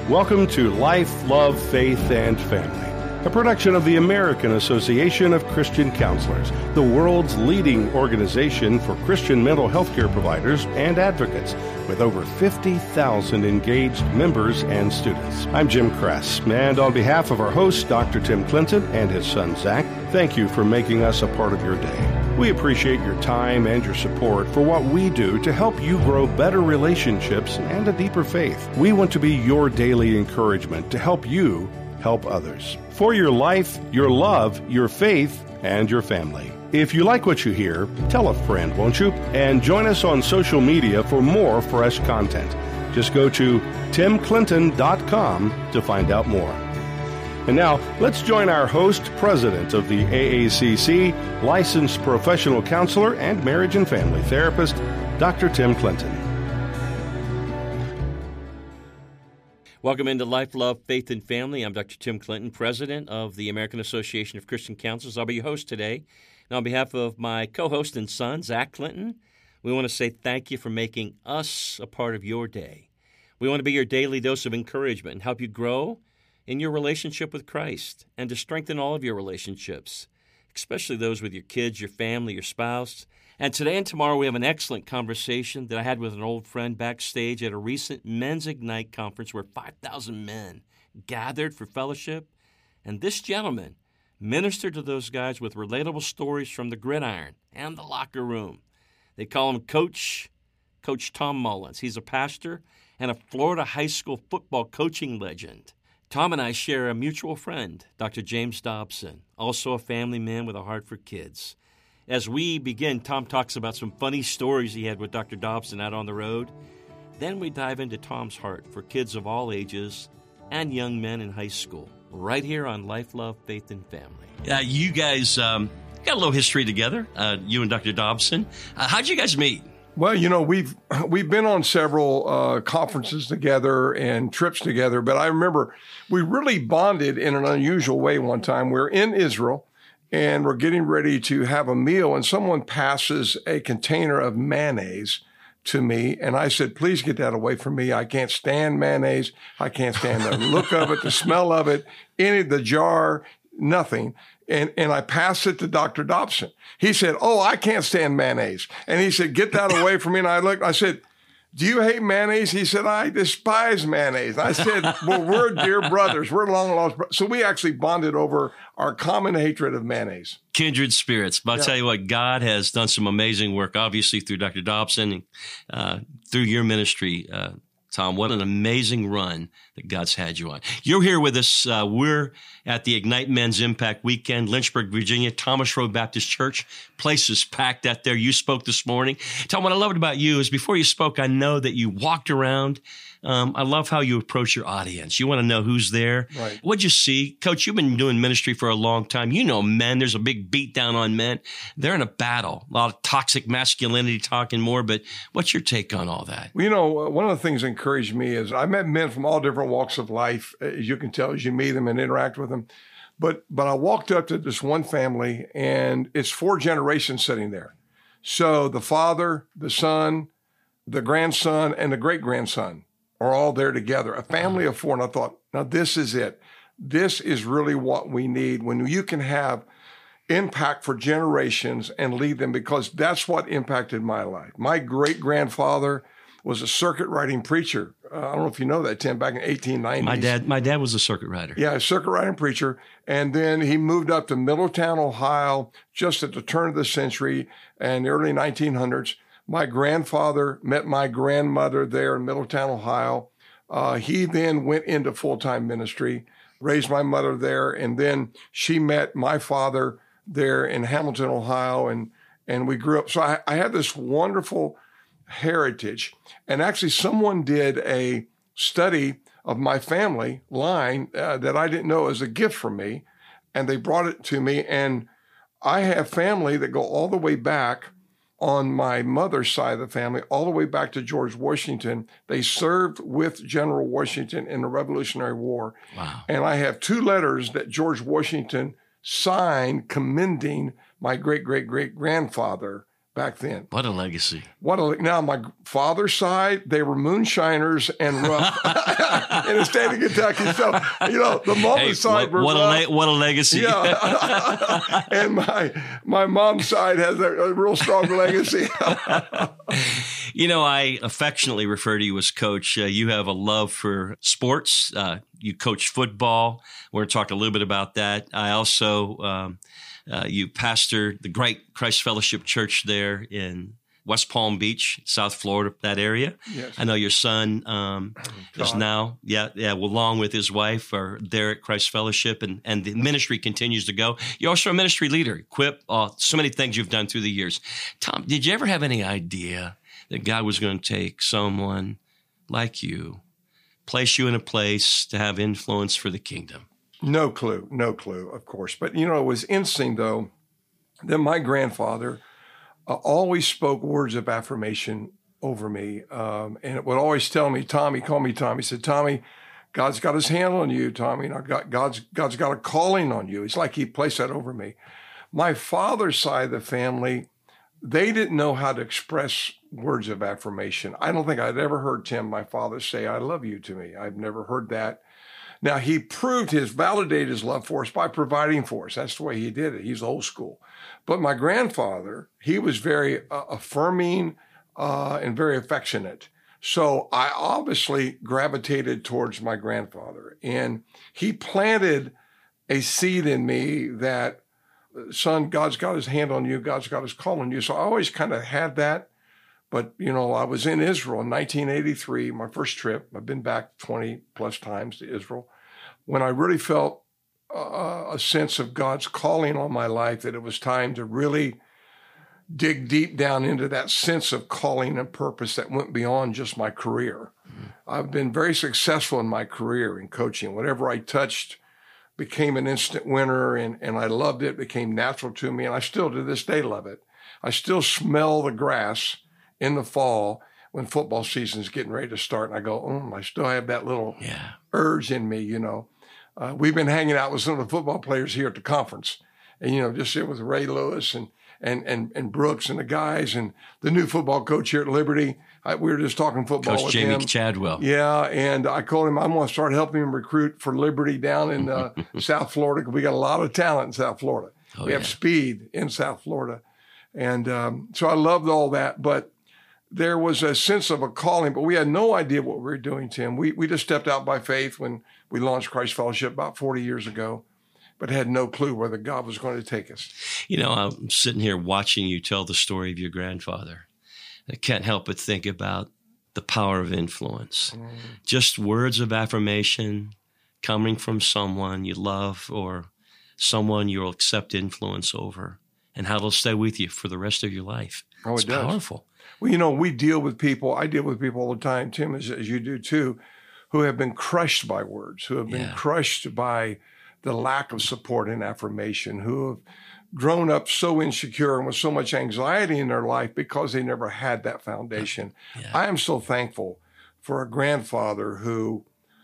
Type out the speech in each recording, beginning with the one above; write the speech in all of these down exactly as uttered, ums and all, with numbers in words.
Welcome to Life, Love, Faith, and Family, a production of the American Association of Christian Counselors, the world's leading organization for Christian mental health care providers and advocates, with over fifty thousand engaged members and students. I'm Jim Kress, and on behalf of our host, Doctor Tim Clinton, and his son, Zach, thank you for making us a part of your day. We appreciate your time and your support for what we do to help you grow better relationships and a deeper faith. We want to be your daily encouragement to help you help others. For your life, your love, your faith, and your family. If you like what you hear, tell a friend, won't you? And join us on social media for more fresh content. Just go to tim clinton dot com to find out more. And now, let's join our host, president of the A A C C, licensed professional counselor and marriage and family therapist, Doctor Tim Clinton. Welcome into Life, Love, Faith, and Family. I'm Doctor Tim Clinton, president of the American Association of Christian Counselors. I'll be your host today. And on behalf of my co-host and son, Zach Clinton, we want to say thank you for making us a part of your day. We want to be your daily dose of encouragement and help you grow in your relationship with Christ and to strengthen all of your relationships, especially those with your kids, your family, your spouse. And today and tomorrow we have an excellent conversation that I had with an old friend backstage at a recent Men's Ignite conference where five thousand men gathered for fellowship. And this gentleman ministered to those guys with relatable stories from the gridiron and the locker room. They call him Coach, Coach Tom Mullins. He's a pastor and a Florida high school football coaching legend. Tom and I share a mutual friend, Doctor James Dobson, also a family man with a heart for kids. As we begin, Tom talks about some funny stories he had with Doctor Dobson out on the road. Then we dive into Tom's heart for kids of all ages and young men in high school, right here on Life, Love, Faith, and Family. Yeah, you guys um, got a little history together, uh, you and Doctor Dobson. Uh, how'd you guys meet? Well, you know, we've we've been on several uh, conferences together and trips together, but I remember we really bonded in an unusual way one time. We're in Israel, and we're getting ready to have a meal, and someone passes a container of mayonnaise to me, and I said, please get that away from me. I can't stand mayonnaise. I can't stand the look of it, the smell of it, any of the jar, nothing. And and I passed it to Doctor Dobson. He said, oh, I can't stand mayonnaise. And he said, get that away from me. And I looked, I said, do you hate mayonnaise? He said, I despise mayonnaise. I said, well, we're dear brothers. We're long lost brothers. So we actually bonded over our common hatred of mayonnaise. Kindred spirits. But I'll Yeah. tell you what, God has done some amazing work, obviously, through Doctor Dobson and uh, through your ministry, uh, Tom. What an amazing run that God's had you on. You're here with us. Uh, we're at the Ignite Men's Impact Weekend, Lynchburg, Virginia, Thomas Road Baptist Church. Place is packed out there. You spoke this morning. Tom, what I loved about you is before you spoke, I know that you walked around. Um, I love how you approach your audience. You want to know who's there. Right. What'd you see? Coach, you've been doing ministry for a long time. You know men. There's a big beat down on men. They're in a battle. A lot of toxic masculinity talking more, but what's your take on all that? Well, you know, one of the things that encouraged me is I met men from all different walks of life, as you can tell, as you meet them and interact with them. But but I walked up to this one family, and it's four generations sitting there. So the father, the son, the grandson, and the great-grandson are all there together, a family of four. And I thought, now this is it. This is really what we need when you can have impact for generations and lead them, because that's what impacted my life. My great-grandfather was a circuit riding preacher. Uh, I don't know if you know that, Tim, back in eighteen nineties. My dad, my dad was a circuit rider. Yeah, a circuit riding preacher. And then he moved up to Middletown, Ohio, just at the turn of the century and the early nineteen hundreds. My grandfather met my grandmother there in Middletown, Ohio. Uh, he then went into full-time ministry, raised my mother there, and then she met my father there in Hamilton, Ohio, and and we grew up. So I, I had this wonderful heritage. And actually, someone did a study of my family line uh, that I didn't know as a gift from me, and they brought it to me. And I have family that go all the way back on my mother's side of the family, all the way back to George Washington. They served with General Washington in the Revolutionary War. Wow. And I have two letters that George Washington signed commending my great-great-great-grandfather back then. What a legacy. What a, now, my father's side, they were moonshiners and rough in the state of Kentucky. So, you know, the mom's hey, side what, were what rough. a le- what a legacy. Yeah. And my my mom's side has a, a real strong legacy. You know, I affectionately refer to you as Coach. Uh, you have a love for sports. Uh, you coach football. We're going to talk a little bit about that. I also, um, uh, you pastor the great Christ Fellowship Church there in West Palm Beach, South Florida, that area. Yes. I know your son um, is now, yeah, yeah, along with his wife, are there at Christ Fellowship, and, and the ministry continues to go. You're also a ministry leader, Quip, uh, so many things you've done through the years. Tom, did you ever have any idea that God was going to take someone like you, place you in a place to have influence for the kingdom? No clue, no clue, of course. But, you know, it was interesting, though, that my grandfather uh, always spoke words of affirmation over me. Um, and it would always tell me, Tommy, call me Tommy. He said, Tommy, God's got his hand on you, Tommy. And God, God's, God's got a calling on you. It's like he placed that over me. My father's side of the family, they didn't know how to express words of affirmation. I don't think I'd ever heard Tim, my father, say, I love you to me. I've never heard that. Now, he proved his, validated his love for us by providing for us. That's the way he did it. He's old school. But my grandfather, he was very uh, affirming uh, and very affectionate. So I obviously gravitated towards my grandfather. And he planted a seed in me that, son, God's got his hand on you. God's got his call on you. So I always kind of had that. But, you know, I was in Israel in nineteen eighty-three, my first trip. I've been back twenty plus times to Israel, when I really felt uh, a sense of God's calling on my life, that it was time to really dig deep down into that sense of calling and purpose that went beyond just my career. Mm-hmm. I've been very successful in my career in coaching. Whatever I touched became an instant winner, and, and I loved it. It became natural to me, and I still to this day love it. I still smell the grass in the fall when football season is getting ready to start, and I go, oh, I still have that little yeah. urge in me, you know. Uh, we've been hanging out with some of the football players here at the conference, and, you know, just sit with Ray Lewis and and and and Brooks and the guys, and the new football coach here at Liberty. I, we were just talking football Coach with Jamie him. Chadwell. Yeah, and I told him I'm going to start helping him recruit for Liberty down in uh, South Florida, because we got a lot of talent in South Florida. Oh, we yeah. have speed in South Florida. And um, so I loved all that, but there was a sense of a calling, but we had no idea what we were doing, Tim. We we just stepped out by faith when we launched Christ Fellowship about forty years ago, but had no clue whether God was going to take us. You know, I'm sitting here watching you tell the story of your grandfather. I can't help but think about the power of influence. Mm. Just words of affirmation coming from someone you love or someone you'll accept influence over, and how it'll stay with you for the rest of your life. Oh, it's it does. Powerful. Well, you know, we deal with people, I deal with people all the time, Tim, as, as you do too, who have been crushed by words, who have been Yeah. crushed by the lack of support and affirmation, who have grown up so insecure and with so much anxiety in their life because they never had that foundation. Yeah. I am so thankful for a grandfather who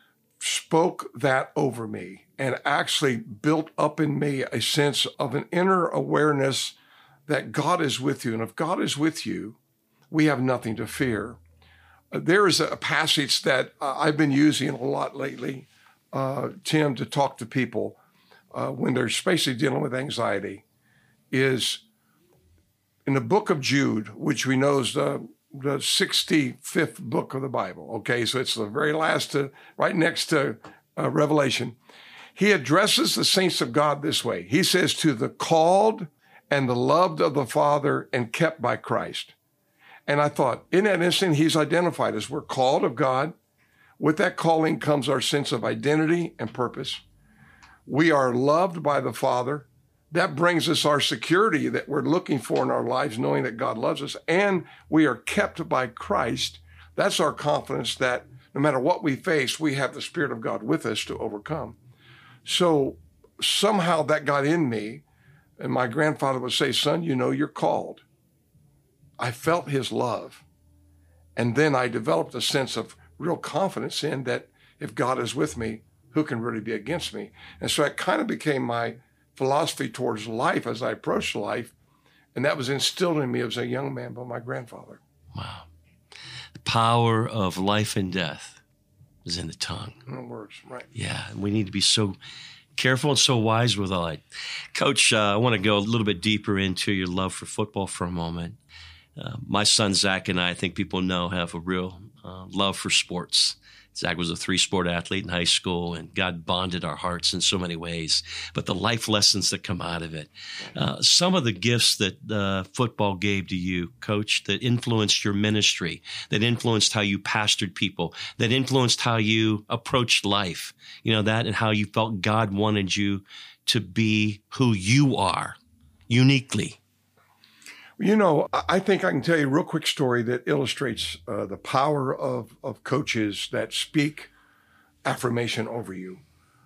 spoke that over me and actually built up in me a sense of an inner awareness that God is with you. And if God is with you, we have nothing to fear. Uh, there is a passage that uh, I've been using a lot lately, uh, Tim, to talk to people uh, when they're basically dealing with anxiety, is in the book of Jude, which we know is the, the sixty-fifth book of the Bible. Okay, so it's the very last, to, right next to uh, Revelation. He addresses the saints of God this way. He says, to the called and the loved of the Father and kept by Christ. And I thought, in that instant, he's identified us. We're called of God. With that calling comes our sense of identity and purpose. We are loved by the Father. That brings us our security that we're looking for in our lives, knowing that God loves us. And we are kept by Christ. That's our confidence that no matter what we face, we have the Spirit of God with us to overcome. So somehow that got in me. And my grandfather would say, son, you know you're called. I felt his love. And then I developed a sense of real confidence in that if God is with me, who can really be against me? And so it kind of became my philosophy towards life as I approached life. And that was instilled in me as a young man by my grandfather. Wow. The power of life and death is in the tongue. No words, right. Yeah, we need to be so careful and so wise with all that. Coach, uh, I want to go a little bit deeper into your love for football for a moment. Uh, my son, Zach, and I, I think people know, have a real uh, love for sports. Zach was a three-sport athlete in high school, and God bonded our hearts in so many ways. But the life lessons that come out of it, uh, some of the gifts that uh, football gave to you, Coach, that influenced your ministry, that influenced how you pastored people, that influenced how you approached life, you know, that and how you felt God wanted you to be who you are uniquely. You know, I think I can tell you a real quick story that illustrates uh, the power of, of coaches that speak affirmation over you.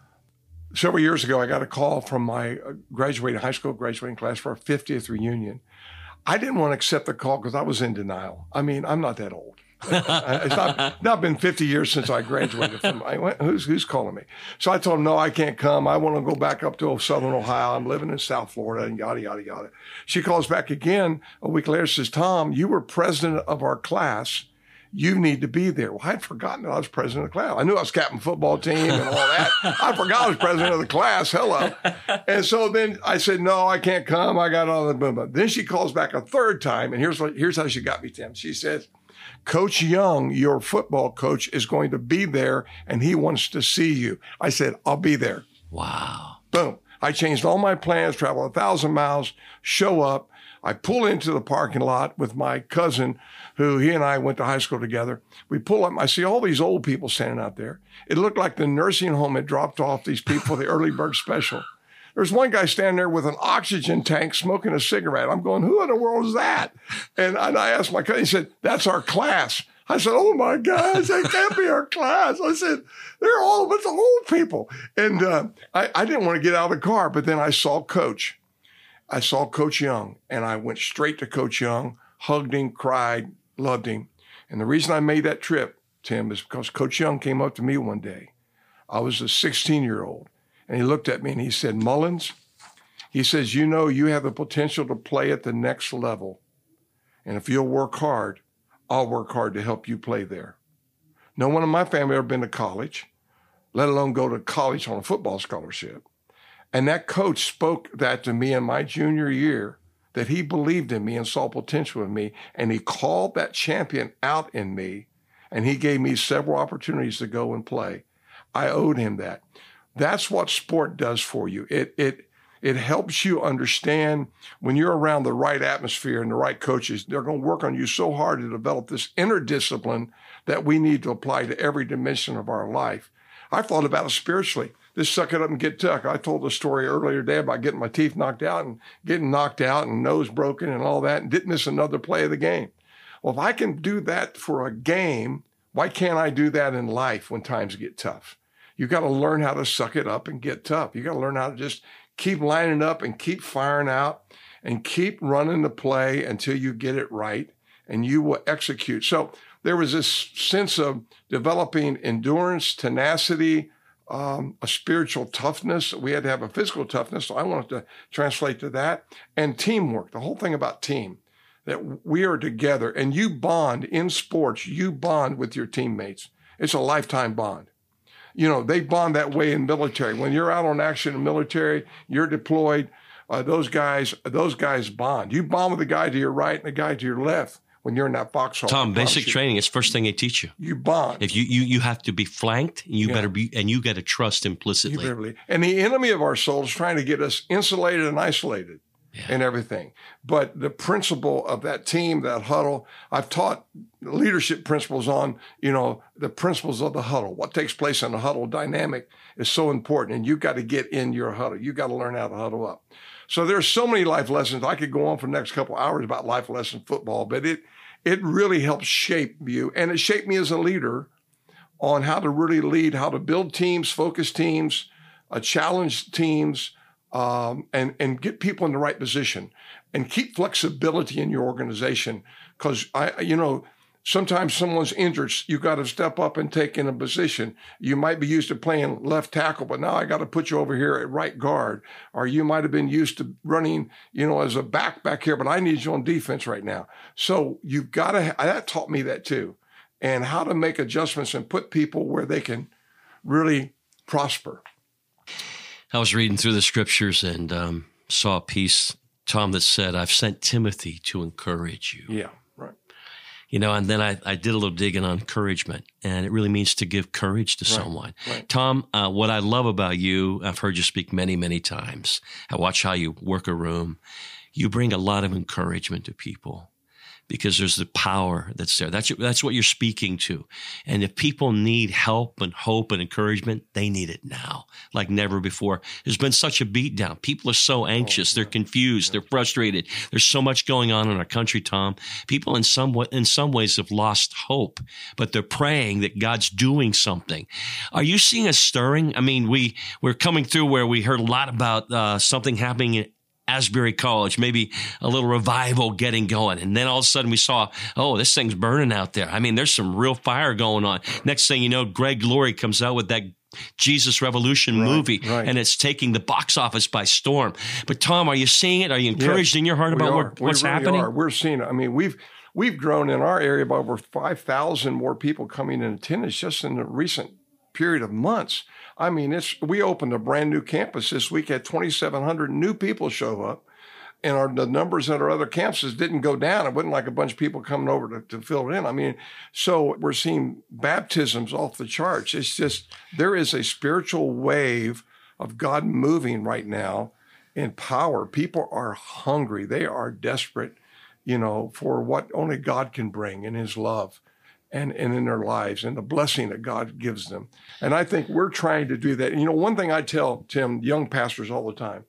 Several years ago, I got a call from my graduating high school graduating class for our fiftieth reunion. I didn't want to accept the call because I was in denial. I mean, I'm not that old. It's not, not been fifty years since I graduated from, I went, who's, who's calling me? So I told him, no, I can't come. I want to go back up to Southern Ohio. I'm living in South Florida and yada, yada, yada. She calls back again a week later, says, Tom, you were president of our class. You need to be there. Well, I had forgotten that I was president of the class. I knew I was captain football team and all that. I forgot I was president of the class. Hello. And so then I said, no, I can't come. I got all the boom, boom. Then she calls back a third time. And here's what, here's how she got me, Tim. She says, Coach Young, your football coach, is going to be there and he wants to see you. I said, I'll be there. Wow. Boom. I changed all my plans, travel a thousand miles, show up. I pull into the parking lot with my cousin, who he and I went to high school together. We pull up. I see all these old people standing out there. It looked like the nursing home had dropped off these people for the early bird special. There's one guy standing there with an oxygen tank smoking a cigarette. I'm going, who in the world is that? And, and I asked my cousin, he said, that's our class. I said, oh my gosh, that can't be our class. I said, they're all a bunch of old people. And uh, I, I didn't want to get out of the car, but then I saw Coach. I saw Coach Young, and I went straight to Coach Young, hugged him, cried, loved him. And the reason I made that trip, Tim, is because Coach Young came up to me one day. I was a sixteen-year-old. And he looked at me and he said, Mullins, he says, you know, you have the potential to play at the next level. And if you'll work hard, I'll work hard to help you play there. No one in my family ever been to college, let alone go to college on a football scholarship. And that coach spoke that to me in my junior year, that he believed in me and saw potential in me. And he called that champion out in me. And he gave me several opportunities to go and play. I owed him that. That's what sport does for you. It it it helps you understand when you're around the right atmosphere and the right coaches, they're going to work on you so hard to develop this inner discipline that we need to apply to every dimension of our life. I thought about it spiritually. This suck it up and get tuck. I told a story earlier today about getting my teeth knocked out and getting knocked out and nose broken and all that and didn't miss another play of the game. Well, if I can do that for a game, why can't I do that in life when times get tough? You got to learn how to suck it up and get tough. You got to learn how to just keep lining up and keep firing out and keep running the play until you get it right and you will execute. So there was this sense of developing endurance, tenacity, um, a spiritual toughness. We had to have a physical toughness. So I wanted to translate to that, and teamwork, the whole thing about team, that we are together and you bond in sports. You bond with your teammates. It's a lifetime bond. You know, they bond that way in military. When you're out on action in military, you're deployed, uh, those guys, those guys bond. You bond with the guy to your right and the guy to your left when you're in that foxhole. Tom, basic training is first thing they teach you. You bond. If you you, you have to be flanked, you yeah. better be, and you got to trust implicitly. You better and the enemy of our soul is trying to get us insulated and isolated. Yeah. And everything. But the principle of that team, that huddle, I've taught leadership principles on, you know, the principles of the huddle. What takes place in the huddle dynamic is so important. And you've got to get in your huddle. You've got to learn how to huddle up. So there's so many life lessons. I could go on for the next couple of hours about life lesson football, but it it really helps shape you. And it shaped me as a leader on how to really lead, how to build teams, focus teams, uh, challenge teams, Um, and, and get people in the right position and keep flexibility in your organization. Because, I, you know, Sometimes someone's injured. You got to step up and take in a position. You might be used to playing left tackle, but now I got to put you over here at right guard. Or you might have been used to running, you know, as a back back here, but I need you on defense right now. So you've got to, that taught me that too. And how to make adjustments and put people where they can really prosper. I was reading through the scriptures and um, saw a piece, Tom, that said, I've sent Timothy to encourage you. Yeah, right. You know, and then I, I did a little digging on encouragement, and it really means to give courage to right, someone. Right. Tom, uh, what I love about you, I've heard you speak many, many times. I watch how you work a room. You bring a lot of encouragement to people, because there's the power that's there. That's that's what you're speaking to. And if people need help and hope and encouragement, they need it now, like never before. There's been such a beatdown. People are so anxious. Oh, yeah. They're confused. Yeah. They're frustrated. There's so much going on in our country, Tom. People in some way, in some ways have lost hope, but they're praying that God's doing something. Are you seeing a stirring? I mean, we, we're coming through where we heard a lot about uh, something happening in Asbury College, maybe a little revival getting going. And then all of a sudden we saw, oh, this thing's burning out there. I mean, there's some real fire going on. Next thing you know, Greg Laurie comes out with that Jesus Revolution right, movie, right. and it's taking the box office by storm. But Tom, are you seeing it? Are you encouraged yes, in your heart about what, what's we really happening? Are. We're seeing it. I mean, we've we've grown in our area by over five thousand more people coming in attendance just in the recent period of months. I mean, it's we opened a brand new campus this week, had twenty-seven hundred new people show up, and our, the numbers at our other campuses didn't go down. It wasn't like a bunch of people coming over to, to fill it in. I mean, so we're seeing baptisms off the charts. It's just, there is a spiritual wave of God moving right now in power. People are hungry. They are desperate, you know, for what only God can bring in his love. And, and in their lives and the blessing that God gives them. And I think we're trying to do that. And, you know, one thing I tell, Tim, young pastors all the time,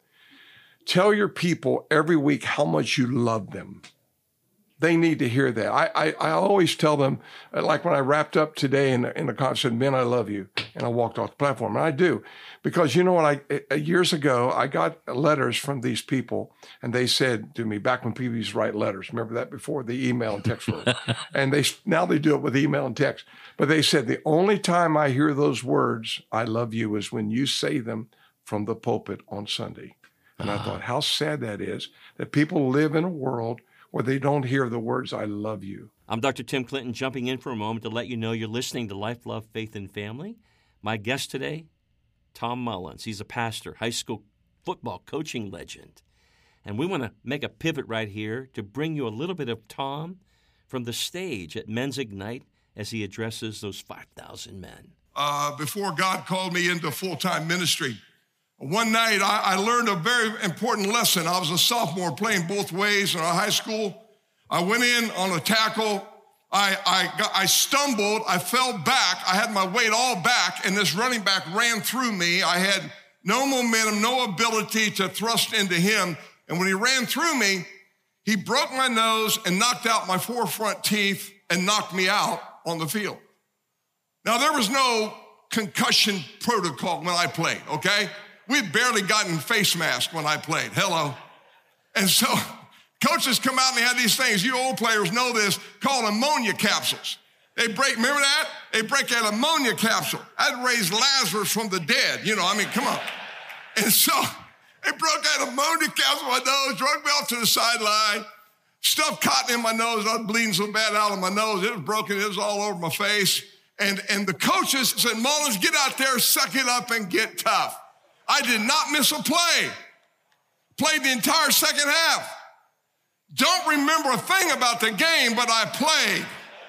tell your people every week how much you love them. They need to hear that. I I, I always tell them, like when I wrapped up today in the, in the conference, I said, "Men, I love you." And I walked off the platform. And I do. Because you know what? I years ago, I got letters from these people, and they said to me, back when people used to write letters, remember that before the email and text were, and they now they do it with email and text. But they said, the only time I hear those words, "I love you," is when you say them from the pulpit on Sunday. And I thought, how sad that is, that people live in a world where they don't hear the words, "I love you." I'm Doctor Tim Clinton, jumping in for a moment to let you know you're listening to Life, Love, Faith, and Family. My guest today, Tom Mullins. He's a pastor, high school football coaching legend. And we want to make a pivot right here to bring you a little bit of Tom from the stage at Men's Ignite as he addresses those five thousand men. Uh, before God called me into full-time ministry, one night I, I learned a very important lesson. I was a sophomore playing both ways in our high school. I went in on a tackle. I, I, got, I stumbled. I fell back. I had my weight all back, and this running back ran through me. I had no momentum, no ability to thrust into him. And when he ran through me, he broke my nose and knocked out my four front teeth and knocked me out on the field. Now, there was no concussion protocol when I played, okay? We had barely gotten face masks when I played. Hello. And so coaches come out and they had these things, you old players know this, called ammonia capsules. They break, remember that? They break that ammonia capsule. I'd raise Lazarus from the dead. You know, I mean, come on. And so they broke that ammonia capsule in my nose, drug me off to the sideline, stuffed cotton in my nose. I was bleeding so bad out of my nose. It was broken. It was all over my face. And, and the coaches said, "Mullins, get out there, suck it up, and get tough." I did not miss a play. Played the entire second half. Don't remember a thing about the game, but I played.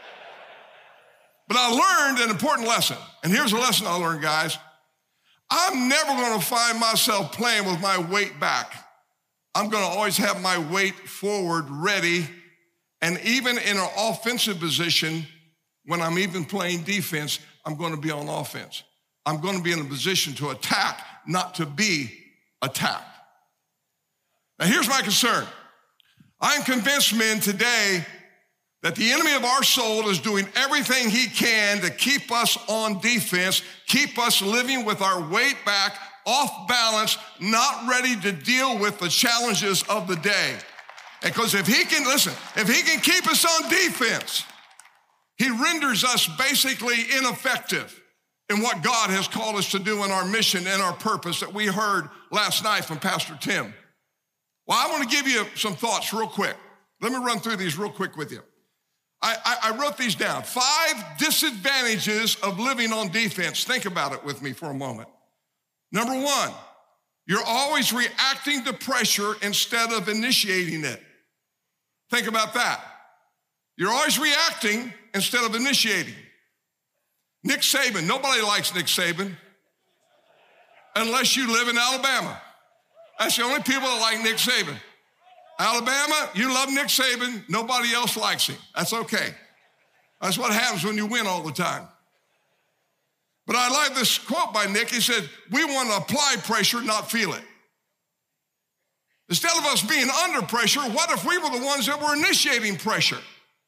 But I learned an important lesson. And here's a lesson I learned, guys. I'm never going to find myself playing with my weight back. I'm going to always have my weight forward, ready. And even in an offensive position, when I'm even playing defense, I'm going to be on offense. I'm going to be in a position to attack, not to be attacked. Now, here's my concern. I'm convinced, men, today that the enemy of our soul is doing everything he can to keep us on defense, keep us living with our weight back, off balance, not ready to deal with the challenges of the day. Because if he can, listen, if he can keep us on defense, he renders us basically ineffective in what God has called us to do in our mission and our purpose that we heard last night from Pastor Tim. Well, I want to give you some thoughts real quick. Let me run through these real quick with you. I, I, I wrote these down. Five disadvantages of living on defense. Think about it with me for a moment. Number one, you're always reacting to pressure instead of initiating it. Think about that. You're always reacting instead of initiating. Nick Saban, nobody likes Nick Saban unless you live in Alabama. That's the only people that like Nick Saban. Alabama, you love Nick Saban, nobody else likes him. That's okay. That's what happens when you win all the time. But I like this quote by Nick. He said, we want to apply pressure, not feel it. Instead of us being under pressure, what if we were the ones that were initiating pressure?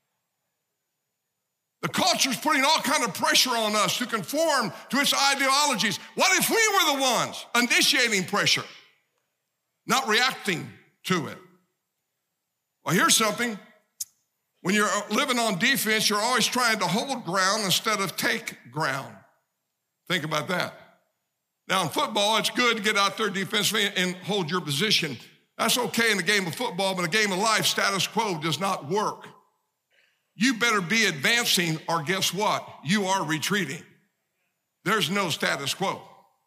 The culture's putting all kind of pressure on us to conform to its ideologies. What if we were the ones initiating pressure, not reacting to it? Well, here's something. When you're living on defense, you're always trying to hold ground instead of take ground. Think about that. Now, in football, it's good to get out there defensively and hold your position. That's okay in the game of football, but in a game of life, status quo does not work. You better be advancing, or guess what? You are retreating. There's no status quo.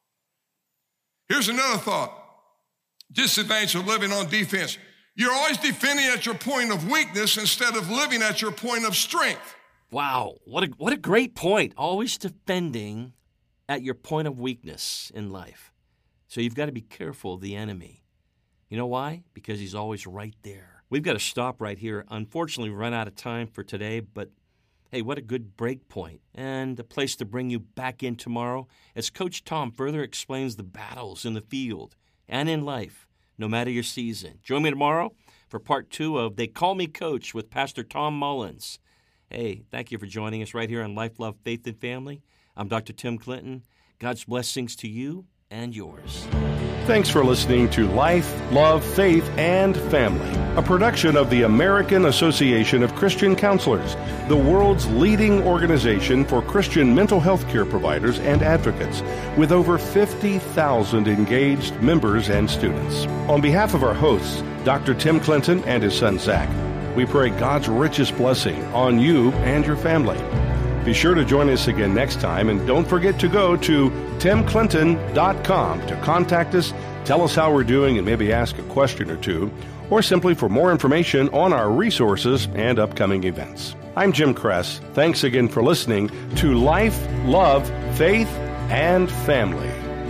Here's another thought. Disadvantage of living on defense. You're always defending at your point of weakness instead of living at your point of strength. Wow, what a what a great point. Always defending at your point of weakness in life. So you've got to be careful of the enemy. You know why? Because he's always right there. We've got to stop right here. Unfortunately, we've run out of time for today, but hey, what a good break point and a place to bring you back in tomorrow as Coach Tom further explains the battles in the field and in life, no matter your season. Join me tomorrow for part two of They Call Me Coach with Pastor Tom Mullins. Hey, thank you for joining us right here on Life, Love, Faith, and Family. I'm Doctor Tim Clinton. God's blessings to you and yours. Thanks for listening to Life, Love, Faith, and Family, a production of the American Association of Christian Counselors, the world's leading organization for Christian mental health care providers and advocates, with over fifty thousand engaged members and students. On behalf of our hosts, Doctor Tim Clinton and his son Zach, we pray God's richest blessing on you and your family. Be sure to join us again next time, and don't forget to go to tim clinton dot com to contact us, tell us how we're doing, and maybe ask a question or two, or simply for more information on our resources and upcoming events. I'm Jim Kress. Thanks again for listening to Life, Love, Faith, and Family.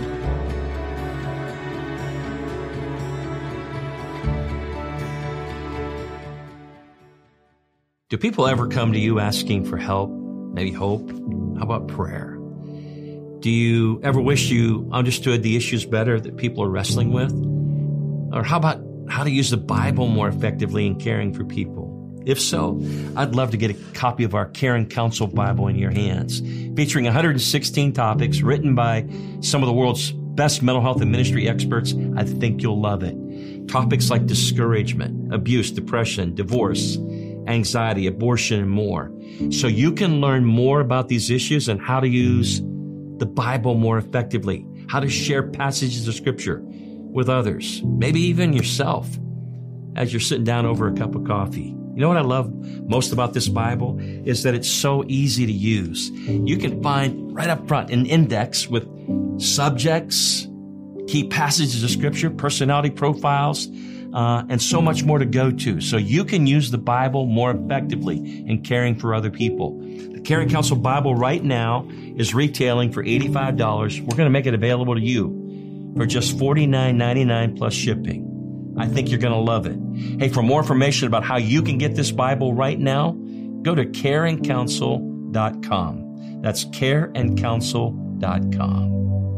Do people ever come to you asking for help? Maybe hope? How about prayer? Do you ever wish you understood the issues better that people are wrestling with? Or how about how to use the Bible more effectively in caring for people? If so, I'd love to get a copy of our Care and Counsel Bible in your hands, featuring one hundred sixteen topics written by some of the world's best mental health and ministry experts. I think you'll love it. Topics like discouragement, abuse, depression, divorce, anxiety, abortion, and more. So you can learn more about these issues and how to use the Bible more effectively, how to share passages of Scripture with others, maybe even yourself, as you're sitting down over a cup of coffee. You know what I love most about this Bible is that it's so easy to use. You can find right up front an index with subjects, key passages of Scripture, personality profiles, Uh, and so much more to go to. So you can use the Bible more effectively in caring for other people. The Care and Counsel Bible right now is retailing for eighty-five dollars. We're going to make it available to you for just forty-nine ninety-nine plus shipping. I think you're going to love it. Hey, for more information about how you can get this Bible right now, go to care and counsel dot com. That's care and counsel dot com.